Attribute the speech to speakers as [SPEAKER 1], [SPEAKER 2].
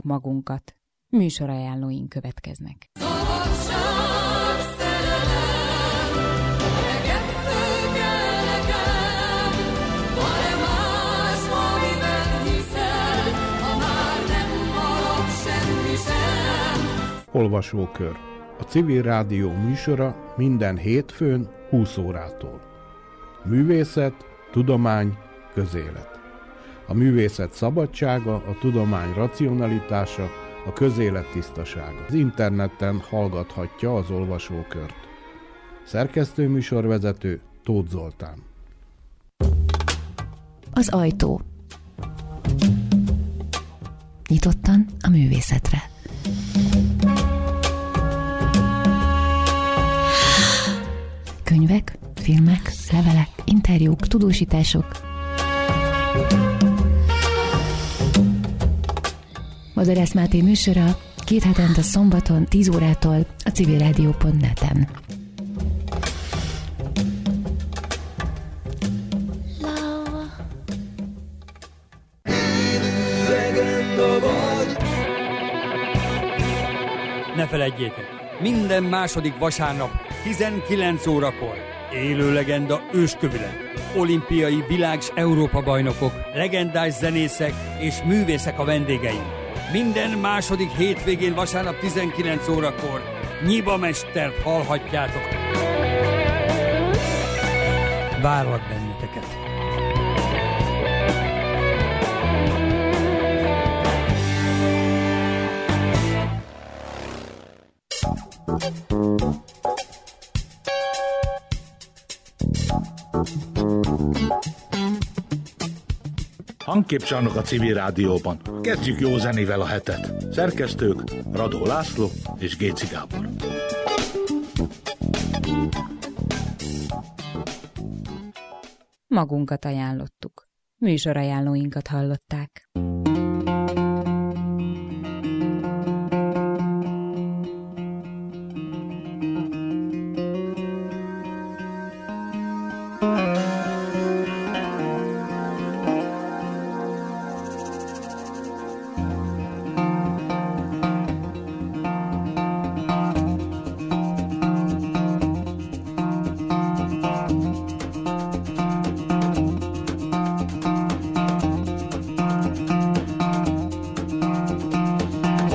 [SPEAKER 1] magunkat. Műsorajánlóink következnek.
[SPEAKER 2] Olvasókör. A Civil Rádió műsora minden hétfőn 20 órától. Művészet, tudomány, közélet. A művészet szabadsága, a tudomány racionalitása, a közélet tisztasága. Az interneten hallgathatja az olvasókört. Szerkesztő műsorvezető Tóth Zoltán.
[SPEAKER 3] Az ajtó. Nyitottan a művészetre. Könyvek, filmek, levelek, interjúk, tudósítások. Madarász Máté műsora 2 hetente szombaton 10 órától a civilradio.net-en.
[SPEAKER 4] Ne feledjétek, minden második vasárnap 19 órakor élő legenda őskövület, olimpiai világ- s Európa-bajnokok, legendás zenészek és művészek a vendégeim. Minden második hétvégén vasárnap 19 órakor Nyiba mestert hallhatjátok. Várlak benneteket!
[SPEAKER 5] Hangképcsarnok a Civil Rádióban. Kezdjük jó zenével a hetet. Szerkesztők Radó László és Géci Gábor.
[SPEAKER 1] Magunkat ajánlottuk. Műsorajánlóinkat hallották.